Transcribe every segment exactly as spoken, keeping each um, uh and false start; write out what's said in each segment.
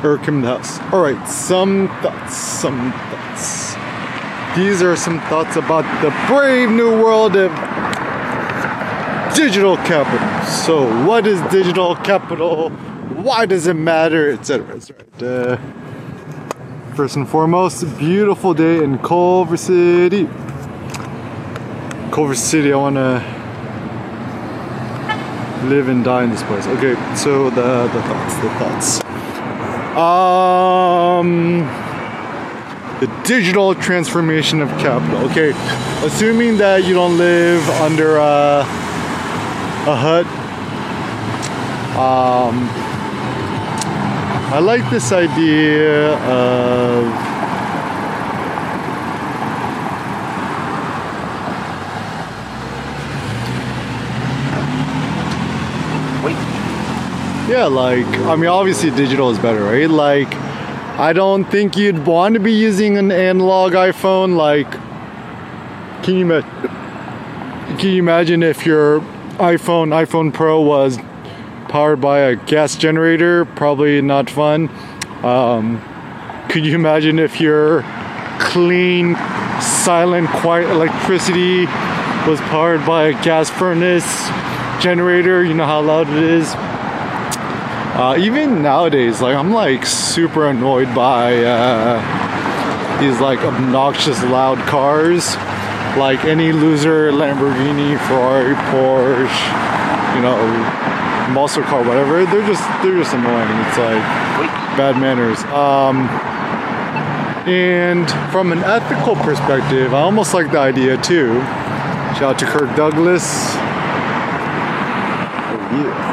or come to the house. Alright, some thoughts, some thoughts. These are some thoughts about the brave new world of digital capital. So, what is digital capital? Why does it matter? Etc. Right. Uh, first and foremost, beautiful day in Culver City. Culver City, I want to live and die in this place. Okay, so the the thoughts, the thoughts. Um, the digital transformation of capital. Okay, assuming that you don't live under a, a hut. Um, I like this idea of wait. Yeah, like, I mean, obviously digital is better, right? Like, I don't think you'd want to be using an analog iPhone. Like, can you imagine? Can you imagine if your iPhone, iPhone Pro was powered by a gas generator? Probably not fun. Um, could you imagine if your clean, silent, quiet electricity was powered by a gas furnace generator? You know how loud it is. Uh, even nowadays, like, I'm like super annoyed by uh, these like obnoxious loud cars, like any loser Lamborghini, Ferrari, Porsche, you know, muscle car, whatever. They're just they're just annoying. It's like bad manners. Um, and from an ethical perspective, I almost like the idea too. Shout out to Kirk Douglas. Oh, yeah.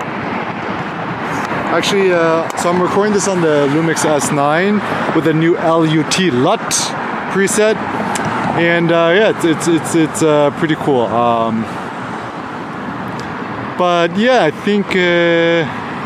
Actually, uh, so I'm recording this on the Lumix S nine with the new L U T L U T preset, and uh, yeah, it's it's it's, it's uh, pretty cool. Um, but yeah, I think uh,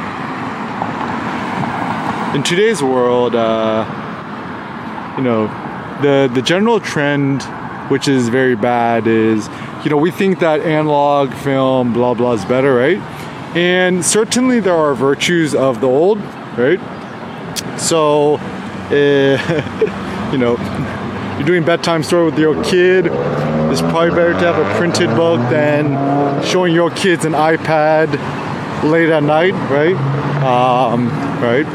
in today's world, uh, you know, the the general trend, which is very bad, is, you know, we think that analog film, blah blah, is better, right? And certainly there are virtues of the old, right? So, uh, you know, you're doing bedtime story with your kid, it's probably better to have a printed book than showing your kids an iPad late at night, right? Um, right?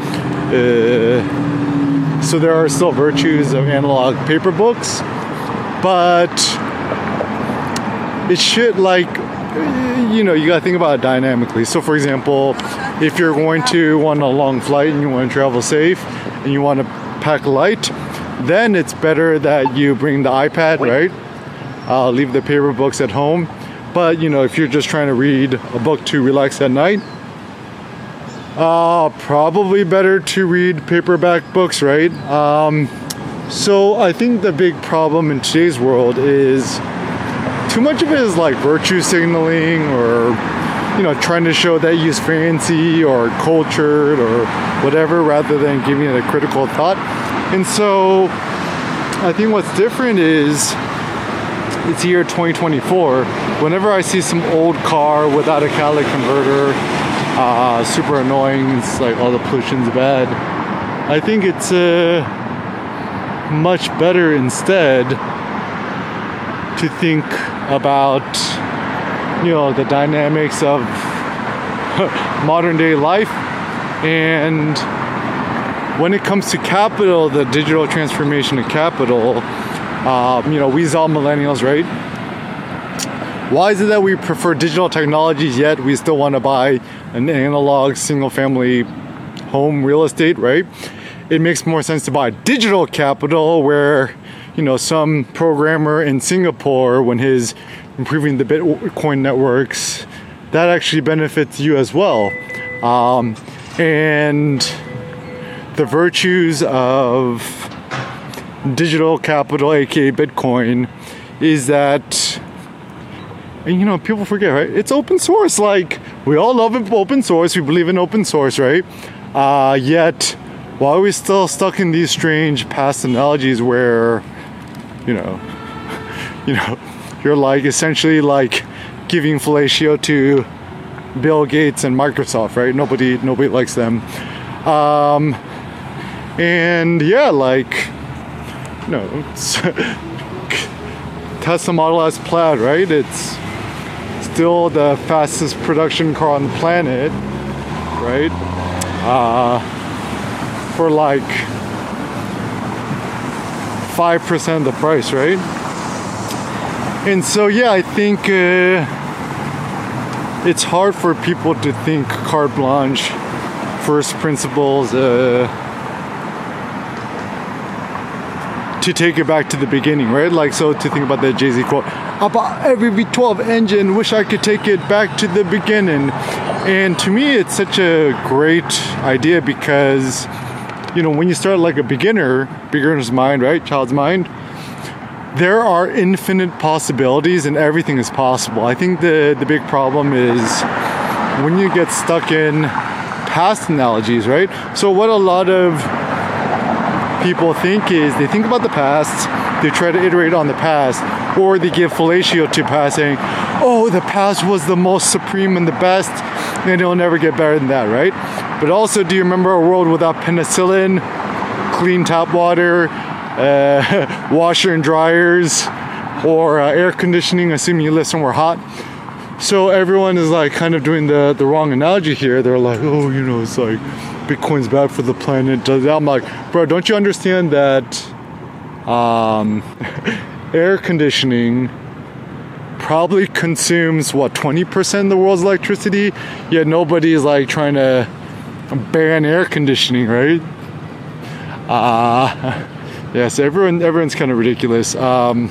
Uh, so there are still virtues of analog paper books, but it should, like, you know, you gotta think about it dynamically. So for example, if you're going to want a long flight and you want to travel safe and you want to pack light, then it's better that you bring the iPad, right? Uh, leave the paper books at home. But, you know, if you're just trying to read a book to relax at night, uh, probably better to read paperback books, right? Um, so I think the big problem in today's world is too much of it is like virtue signaling, or, you know, trying to show that you're fancy or cultured or whatever, rather than giving it a critical thought. And so I think what's different is it's year twenty twenty-four. Whenever I see some old car without a catalytic converter, uh, super annoying, it's like all the pollution's bad. I think it's uh, much better instead to think about, you know, the dynamics of modern day life. And when it comes to capital, the digital transformation of capital, um, you know, we all millennials, right? Why is it that we prefer digital technologies yet we still want to buy an analog single family home real estate, right? It makes more sense to buy digital capital, where, you know, some programmer in Singapore, when he's improving the Bitcoin networks, that actually benefits you as well. Um, and the virtues of digital capital, aka Bitcoin, is that, and you know, people forget, right? It's open source. Like, we all love open source. We believe in open source, right? Uh, yet, why are we still stuck in these strange past analogies where, you know, you know, you're like essentially like giving fellatio to Bill Gates and Microsoft, right? Nobody, nobody likes them. Um, And yeah, like, you know, it's Tesla Model S Plaid, right? It's still the fastest production car on the planet, right? Uh, for like five percent of the price, right? And so, yeah, I think uh, it's hard for people to think carte blanche, first principles, uh, to take it back to the beginning, right? Like, so to think about the Jay-Z quote, about every V twelve engine, wish I could take it back to the beginning. And to me, it's such a great idea because, you know, when you start like a beginner, beginner's mind, right? Child's mind, there are infinite possibilities and everything is possible. I think the, the big problem is when you get stuck in past analogies, right? So what a lot of people think is they think about the past, they try to iterate on the past, or they give fellatio to past saying, oh, the past was the most supreme and the best, and it'll never get better than that, right? But also, do you remember a world without penicillin, clean tap water, uh, washer and dryers, or uh, air conditioning, assuming you live somewhere hot? So everyone is like kind of doing the, the wrong analogy here. They're like, oh, you know, it's like Bitcoin's bad for the planet. I'm like, bro, don't you understand that um, air conditioning probably consumes, what, twenty percent of the world's electricity? Yet nobody's like trying to ban air conditioning, right? Uh, yes, everyone, everyone's kind of ridiculous. Um,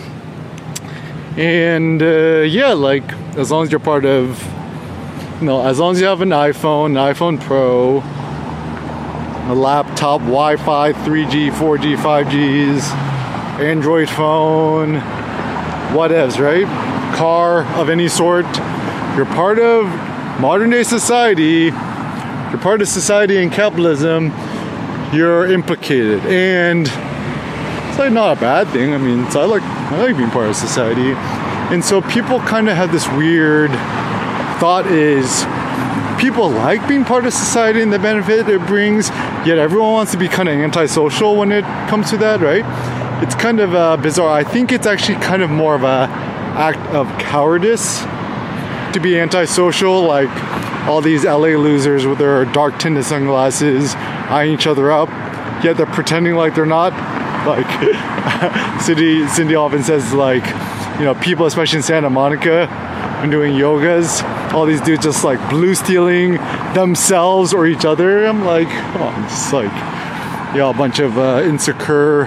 and uh, yeah, like, as long as you're part of, you know, as long as you have an iPhone, an iPhone Pro, a laptop, Wi-Fi, three G, four G, five Gs, Android phone, whatevs, right? Car of any sort, you're part of modern day society, you're part of society and capitalism, you're implicated. And it's like not a bad thing. I mean, it's, I like I like being part of society. And so people kind of have this weird thought is people like being part of society and the benefit it brings, yet everyone wants to be kind of antisocial when it comes to that, right? It's kind of uh, bizarre. I think it's actually kind of more of a act of cowardice to be antisocial, like all these L A losers with their dark tinted sunglasses eyeing each other up, yet they're pretending like they're not. Like Cindy, Cindy often says, like, you know, people, especially in Santa Monica, when doing yogas, all these dudes just like blue stealing themselves or each other. I'm like, come on, just like, yeah, a bunch of uh, insecure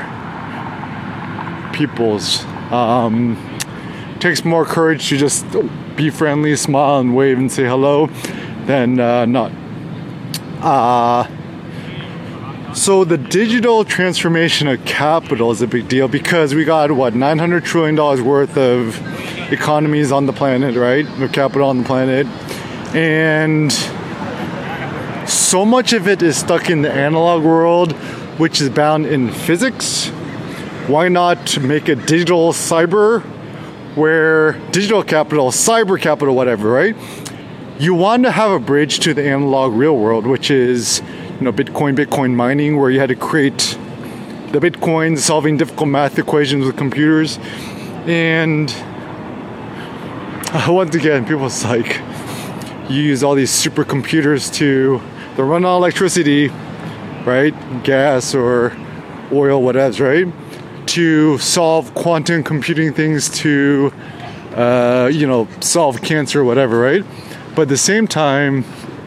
peoples. Um, takes more courage to just be friendly, smile, and wave and say hello than uh, not. Uh, so the digital transformation of capital is a big deal because we got, what, nine hundred trillion dollars worth of economies on the planet, right? Of capital on the planet. And so much of it is stuck in the analog world, which is bound in physics. Why not make a digital cyber where digital capital, cyber capital, whatever, right? You want to have a bridge to the analog real world, which is, you know, Bitcoin, Bitcoin mining, where you had to create the Bitcoin, solving difficult math equations with computers. And uh, once again, people's like, you use all these supercomputers to, they run on electricity, right? Gas or oil, whatever, right? To solve quantum computing things, to, uh, you know, solve cancer or whatever, right? But at the same time,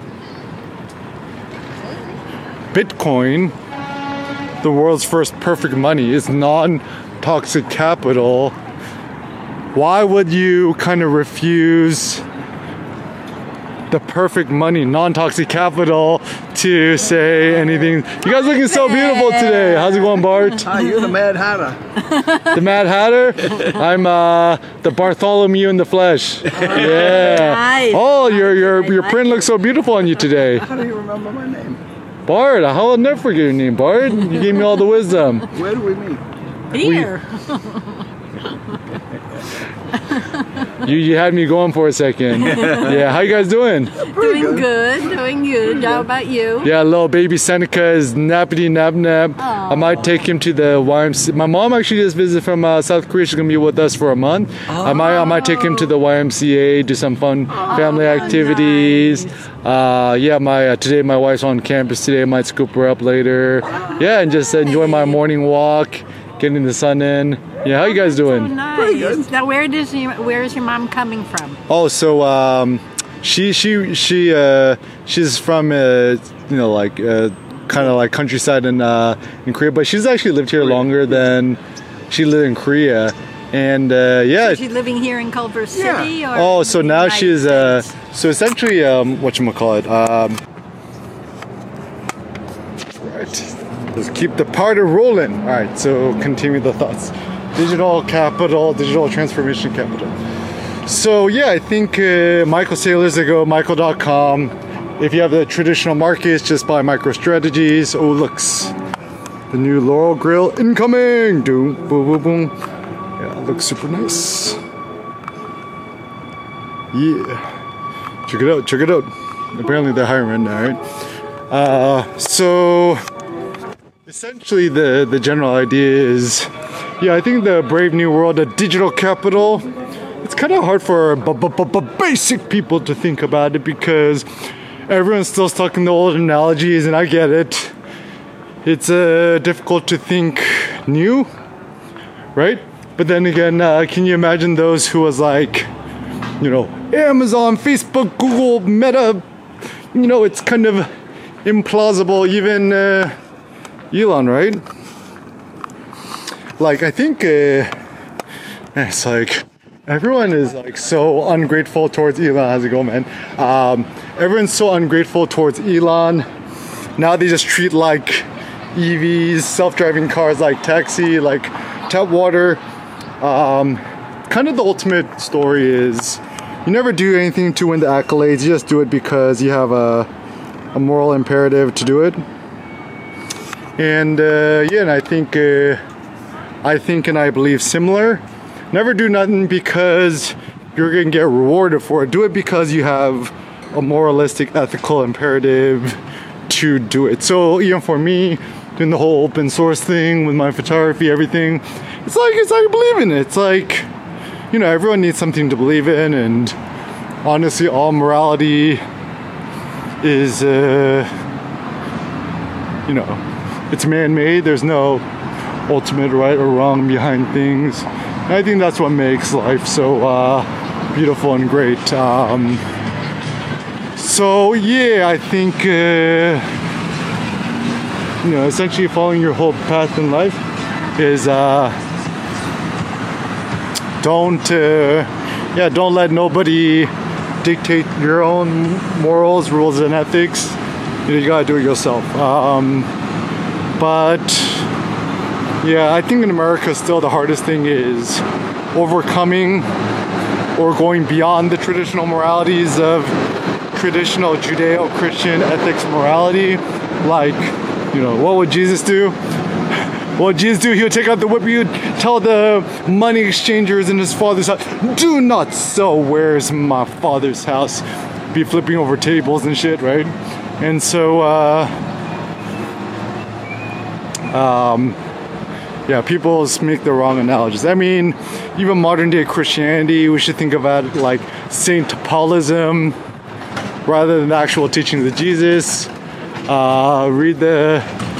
Bitcoin, the world's first perfect money, is non-toxic capital. Why would you kind of refuse the perfect money, non-toxic capital, to say anything? You guys looking so beautiful today. How's it going, Bart? Hi, you're the Mad Hatter. The Mad Hatter? I'm uh, the Bartholomew in the flesh. Yeah. Nice. Oh, your your your print looks so beautiful on you today. How do you remember my name? Bart, I'll never forget your name, Bart. You gave me all the wisdom. Where do we meet? Here. You you had me going for a second. Yeah, how you guys doing? Doing good. good, doing good. How about you? Yeah, little baby Seneca is nappity nap nap. Aww. I might take him to the Y M C A. My mom actually just visited from uh, South Korea. She's gonna be with us for a month. Oh. I might I might take him to the Y M C A, do some fun oh, family activities. Nice. Uh, yeah, my uh, today my wife's on campus today. I might scoop her up later. Yeah, and just enjoy my morning walk, getting the sun in. Yeah, how you guys doing? So nice. Now, where does you, where is your mom coming from? Oh, so um, she she she uh, she's from uh, you know like uh, kind of like countryside in uh, in Korea, but she's actually lived here longer than she lived in Korea, and uh, yeah. So she's living here in Culver City. Yeah. Or oh, so now United she's uh, States? so essentially um, whatchamacallit. Um, right. Let's keep the party rolling. All right, so continue the thoughts. Digital capital, digital transformation capital. So yeah, I think uh, Michael Saylor's ago, Michael dot com. If you have the traditional markets, just buy MicroStrategies. Oh, looks the new Laurel Grill incoming. Boom, boom, boom, boom. Yeah, it looks super nice. Yeah, check it out, check it out. Apparently they're hiring now, right? Uh, so essentially the the general idea is. Yeah, I think the Brave New World, the digital capital, it's kind of hard for b- b- b- b- basic people to think about it because everyone's still stuck in the old analogies, and I get it. It's uh, difficult to think new, right? But then again, uh, can you imagine those who was like, you know, Amazon, Facebook, Google, Meta, you know, it's kind of implausible, even uh, Elon, right? Like, I think uh, it's like everyone is like so ungrateful towards Elon. How's it going, man? Um, everyone's so ungrateful towards Elon. Now they just treat like E Vs, self-driving cars like taxi, like tap water. Um, kind of the ultimate story is you never do anything to win the accolades. You just do it because you have a, a moral imperative to do it. And uh, yeah, and I think. Uh, I think and I believe similar. Never do nothing because you're gonna get rewarded for it. Do it because you have a moralistic, ethical imperative to do it. So even for me, doing the whole open source thing with my photography, everything, it's like it's like believing it. It's like, you know, everyone needs something to believe in, and honestly, all morality is, uh, you know, it's man-made. There's no ultimate right or wrong behind things. And I think that's what makes life so uh, beautiful and great. Um, so yeah, I think uh, you know, essentially following your whole path in life is uh, don't uh, yeah don't let nobody dictate your own morals, rules, and ethics. You know, you gotta do it yourself. Um, but yeah, I think in America still the hardest thing is overcoming or going beyond the traditional moralities of traditional Judeo-Christian ethics morality. Like, you know, what would Jesus do? What would Jesus do? He would take out the whip. He would tell the money exchangers in his father's house, do not sell wares in my father's house. Be flipping over tables and shit, right? And so, uh, um, yeah, people make the wrong analogies. I mean, even modern day Christianity, we should think about it like Saint Paulism rather than the actual teachings of Jesus. Uh, read the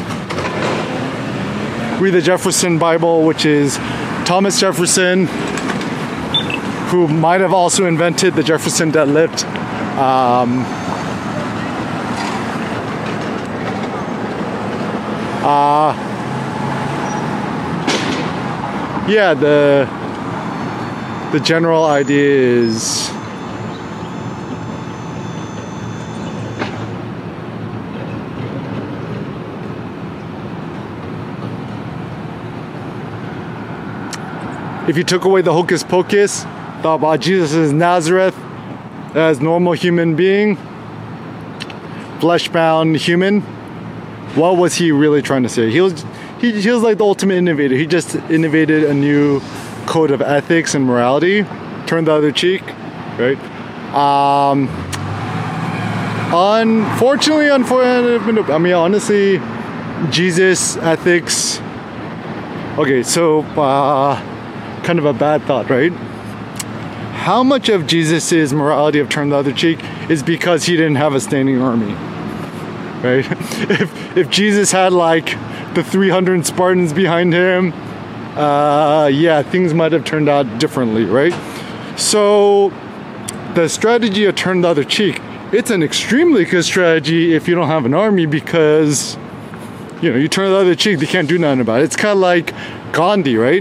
read the Jefferson Bible, which is Thomas Jefferson, who might have also invented the Jefferson deadlift. Um, uh, Yeah, the the general idea is if you took away the hocus pocus, thought about Jesus as Nazareth as normal human being, flesh-bound human, what was he really trying to say? He was He, he was like the ultimate innovator. He just innovated a new code of ethics and morality. turn the other cheek, right? Um, unfortunately, unfortunately, I mean, honestly, Jesus ethics. Okay, so uh, kind of a bad thought, right? How much of Jesus's morality of turn the other cheek is because he didn't have a standing army, right? If if Jesus had like the three hundred Spartans behind him, uh, yeah, things might have turned out differently, right? So the strategy of turn the other cheek, it's an extremely good strategy if you don't have an army, because you know, you turn the other cheek, they can't do nothing about it. It's kind of like Gandhi, right?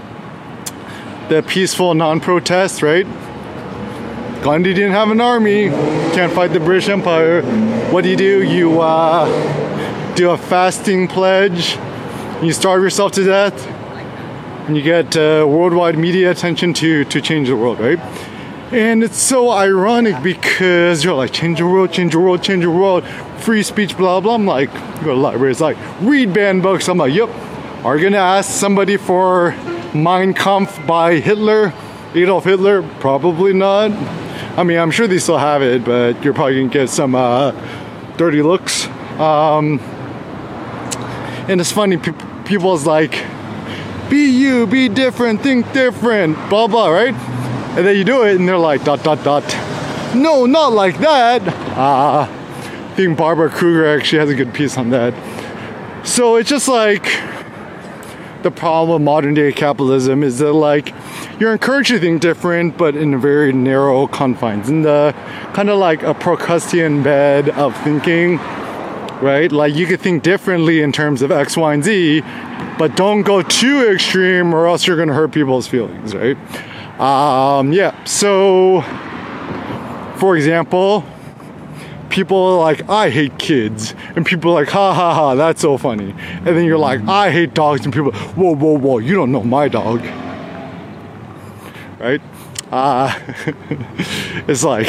The peaceful non-protest, right? Gandhi didn't have an army, can't fight the British Empire. What do you do? You uh, do a fasting pledge, you starve yourself to death, and you get uh, worldwide media attention to, to change the world, right? And it's so ironic because you're like, change the world, change the world, change the world, free speech, blah, blah. I'm like, you go to the library, it's like, read banned books. I'm like, yep. Are you gonna ask somebody for Mein Kampf by Hitler, Adolf Hitler? Probably not. I mean, I'm sure they still have it, but you're probably gonna get some uh, dirty looks. Um, and it's funny, pe- people's like, be you, be different, think different, blah, blah, right? And then you do it, and they're like, dot, dot, dot. No, not like that. Uh, I think Barbara Kruger actually has a good piece on that. So it's just like, the problem with modern day capitalism is that, like, you're encouraged to think different, but in very narrow confines, in the kind of like a Procrustean bed of thinking, right? Like, you could think differently in terms of X, Y, and Z, but don't go too extreme or else you're going to hurt people's feelings, right? Um, yeah, so, for example, people are like, I hate kids, and people are like, ha ha ha, that's so funny. And then you're like, I hate dogs, and people are, whoa, whoa, whoa, you don't know my dog, right? Uh, it's like,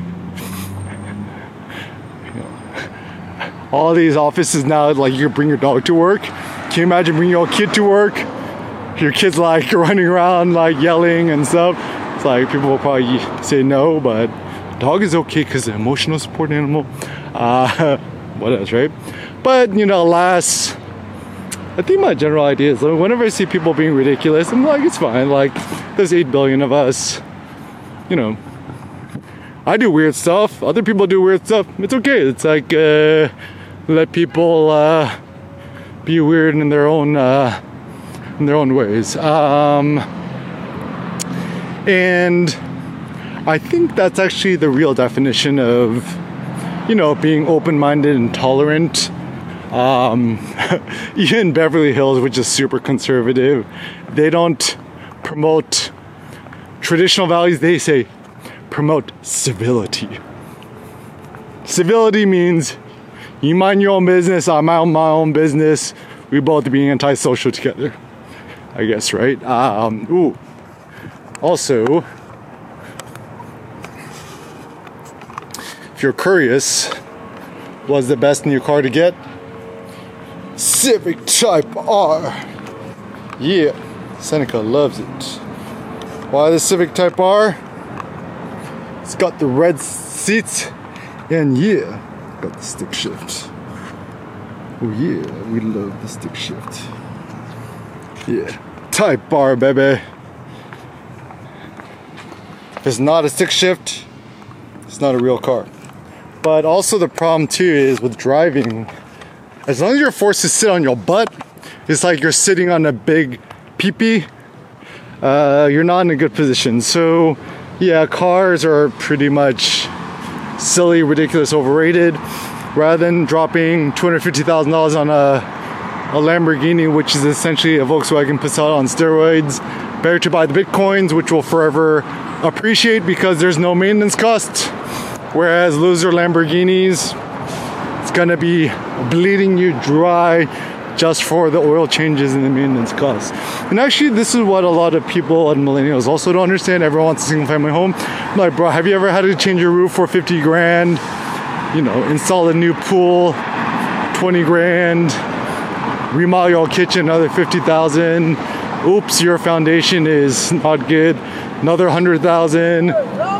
you know, all these offices now, like, you can bring your dog to work. Can you imagine bringing your kid to work? Your kid's like running around, like yelling and stuff. It's like, people will probably say no, but dog is okay because it's an emotional support animal. Uh, what else, right? But, you know, alas, I think my general idea is, whenever I see people being ridiculous, I'm like, it's fine. Like, there's eight billion of us. You know, I do weird stuff. Other people do weird stuff. It's okay. It's like, uh, let people uh, be weird in their own uh, in their own ways. Um, and I think that's actually the real definition of, you know, being open-minded and tolerant. Um, even Beverly Hills, which is super conservative, they don't promote traditional values. They say promote civility. Civility means you mind your own business, I mind my own business. We both being antisocial together, I guess, right? Um, ooh. Also, if you're curious, what's the best new car to get? Civic Type R. Yeah, Seneca loves it. Why the Civic Type R? It's got the red seats, and yeah, got the stick shift. Oh yeah, we love the stick shift. Yeah, Type R, baby. If it's not a stick shift, it's not a real car. But also the problem too is with driving, as long as you're forced to sit on your butt, it's like you're sitting on a big pee-pee, uh, you're not in a good position. So yeah, cars are pretty much silly, ridiculous, overrated. Rather than dropping two hundred fifty thousand dollars on a, a Lamborghini, which is essentially a Volkswagen Passat on steroids, better to buy the Bitcoins, which will forever appreciate because there's no maintenance cost. Whereas loser Lamborghinis, it's gonna be bleeding you dry just for the oil changes and the maintenance costs. And actually, this is what a lot of people and millennials also don't understand. Everyone wants a single family home. I'm like, bro, have you ever had to change your roof for fifty grand? You know, install a new pool, twenty grand, remodel your kitchen, another fifty thousand. Oops, your foundation is not good. Another hundred thousand.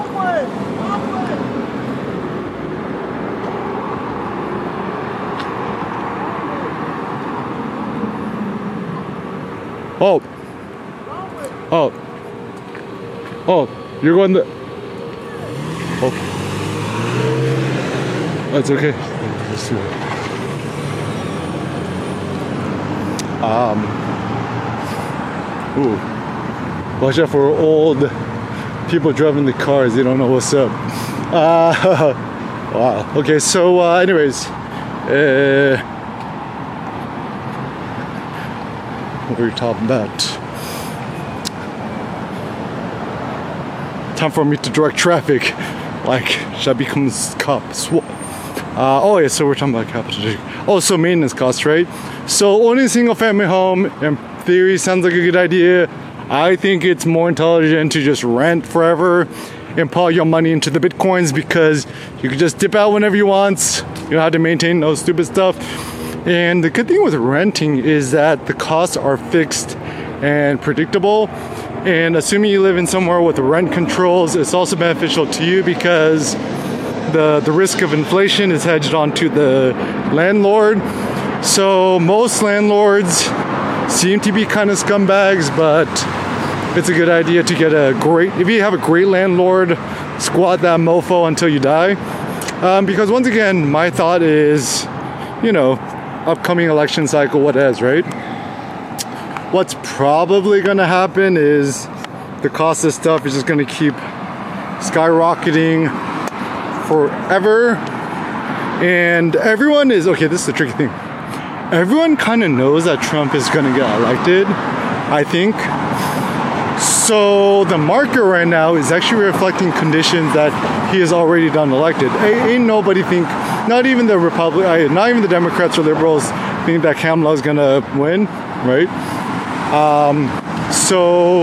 Oh. Oh. Oh, you're going the. Oh. That's okay. Let's see. Um. Ooh. Watch out for old people driving the cars. They don't know what's up. Uh, wow. Okay, so, uh, anyways. Uh. What were you talking about? Time for me to direct traffic. Like, should I become a cop? Sw- Uh, oh yeah, so we're talking about capital. Oh, so maintenance costs, right? So owning a single family home, in theory, sounds like a good idea. I think it's more intelligent to just rent forever and put your money into the bitcoins because you can just dip out whenever you want. You don't have to maintain no stupid stuff. And the good thing with renting is that the costs are fixed and predictable. And assuming you live in somewhere with rent controls, it's also beneficial to you because the, the risk of inflation is hedged onto the landlord. So most landlords seem to be kind of scumbags, but it's a good idea to get a great, if you have a great landlord, squat that mofo until you die. Um, because once again, my thought is, you know, upcoming election cycle, what is, right? What's probably gonna happen is the cost of stuff is just gonna keep skyrocketing forever. And everyone is, okay, this is the tricky thing. Everyone kind of knows that Trump is gonna get elected, I think. So the market right now is actually reflecting conditions that he has already done elected. Ain't nobody think, not even the Republic, not even the Democrats or liberals think that Kamala's gonna win, right? Um, so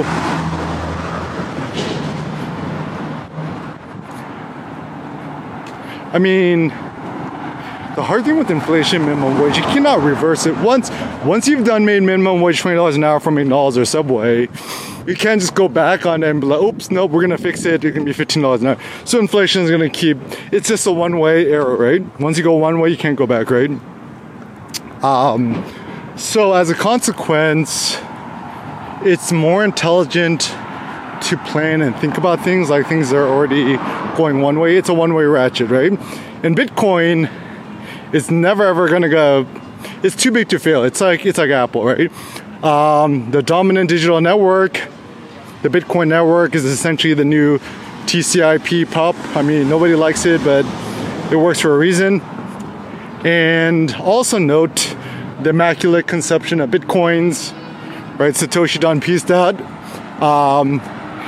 I mean, the hard thing with inflation, minimum wage, you cannot reverse it. Once once you've done made minimum wage twenty dollars an hour from McDonald's or Subway, you can't just go back on it and be like, oops, nope, we're gonna fix it. It's gonna be fifteen dollars an hour. So inflation is gonna keep, it's just a one-way arrow, right? Once you go one way, you can't go back, right? Um, so as a consequence, it's more intelligent to plan and think about things like things that are already going one way. It's a one-way ratchet, right? And Bitcoin is never ever gonna go, it's too big to fail. It's like it's like Apple, right? Um, the dominant digital network, the Bitcoin network, is essentially the new T C P I P. I mean, nobody likes it, but it works for a reason. And also note the immaculate conception of Bitcoins, right? Satoshi done pieced out. Um,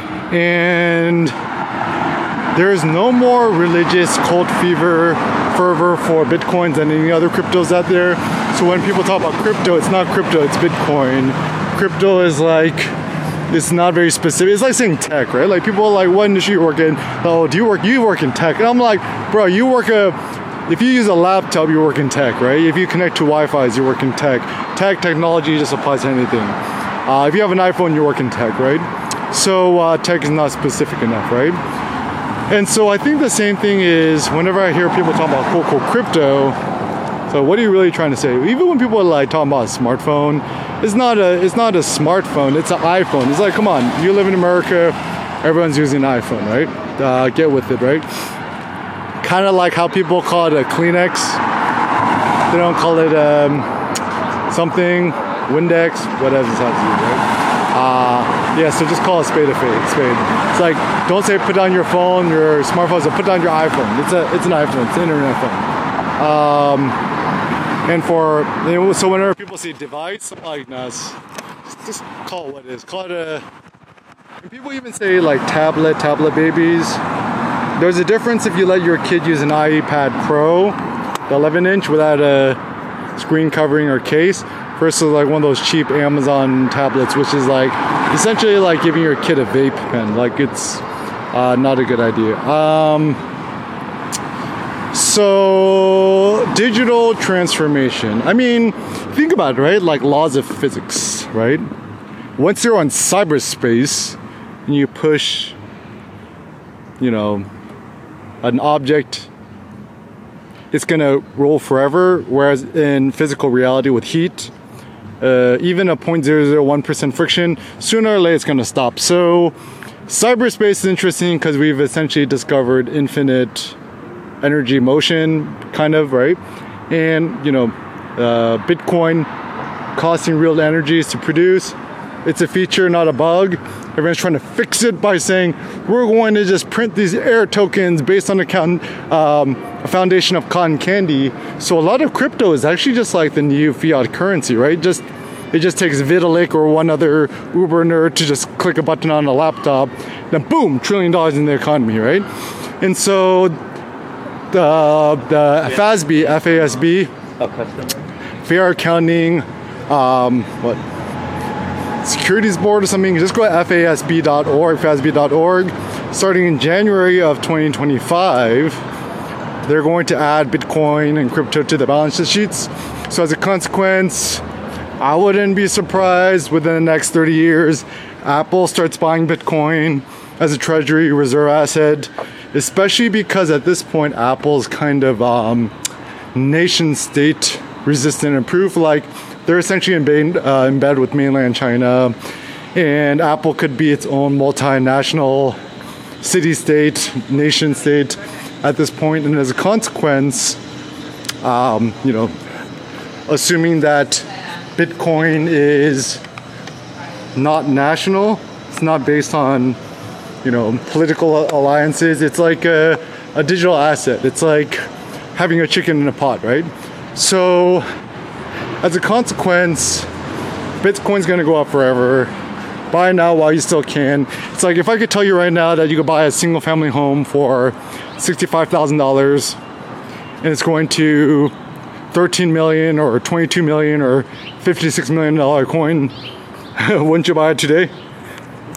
and there is no more religious cult fever fervor for Bitcoins than any other cryptos out there. So when people talk about crypto, it's not crypto, it's Bitcoin. Crypto is like, it's not very specific. It's like saying tech, right? Like people are like, what industry you work in? Oh, do you work, you work in tech? And I'm like, bro, you work a, if you use a laptop, you work in tech, right? If you connect to Wi-Fi's, you work in tech. Tech technology just applies to anything. Uh, if you have an iPhone, you work in tech, right? So uh, tech is not specific enough, right? And so I think the same thing is whenever I hear people talk about quote unquote crypto, so what are you really trying to say? Even when people are like talking about a smartphone, it's not a it's not a smartphone, it's an iPhone. It's like, come on, you live in America, everyone's using an iPhone, right? Uh, get with it, right? Kind of like how people call it a Kleenex. They don't call it um, something, Windex, whatever it's how to use, right? Uh, yeah, so just call a spade a spade. It's like, don't say put down your phone, your smartphone, so put down your iPhone. It's a, it's an iPhone, it's an internet phone. Um, and for, so whenever people say device, I'm like, nah, just call it what it is. Call it a, and people even say like tablet, tablet babies. There's a difference if you let your kid use an iPad Pro, the eleven inch, without a screen covering or case, versus like one of those cheap Amazon tablets, which is like essentially like giving your kid a vape pen. Like it's uh, not a good idea. Um, so digital transformation. I mean, think about it, right? Like laws of physics, right? once you're on cyberspace and you push, you know, an object, it's gonna roll forever. Whereas in physical reality with heat, uh, even a zero point zero zero one percent friction, sooner or later it's gonna stop. So cyberspace is interesting because we've essentially discovered infinite energy motion, kind of, right? And, you know, uh, Bitcoin costing real energies to produce. It's a feature, not a bug. Everyone's trying to fix it by saying, we're going to just print these air tokens based on the count, um, a foundation of cotton candy. So a lot of crypto is actually just like the new fiat currency, right? Just It just takes Vitalik or one other Uber nerd to just click a button on a laptop, then boom, trillion dollars in the economy, right? And so the, the F A S B, F A S B, Fair Accounting, um, what, Securities Board or something, just go to F A S B dot org, F A S B dot org. Starting in January of twenty twenty-five, they're going to add Bitcoin and crypto to the balance sheets. So as a consequence, I wouldn't be surprised within the next thirty years, Apple starts buying Bitcoin as a treasury reserve asset, especially because at this point, Apple's kind of um, nation state resistant and proof. Like they're essentially in bed, uh, in bed with mainland China, and Apple could be its own multinational city state, nation state at this point. And as a consequence, um, you know, assuming that Bitcoin is not national, it's not based on, you know, political alliances. It's like a, a digital asset. It's like having a chicken in a pot, right? So as a consequence, Bitcoin's gonna go up forever. Buy now while you still can. It's like if I could tell you right now that you could buy a single family home for sixty-five thousand dollars and it's going to thirteen million or twenty-two million or fifty-six million dollar coin, wouldn't you buy it today?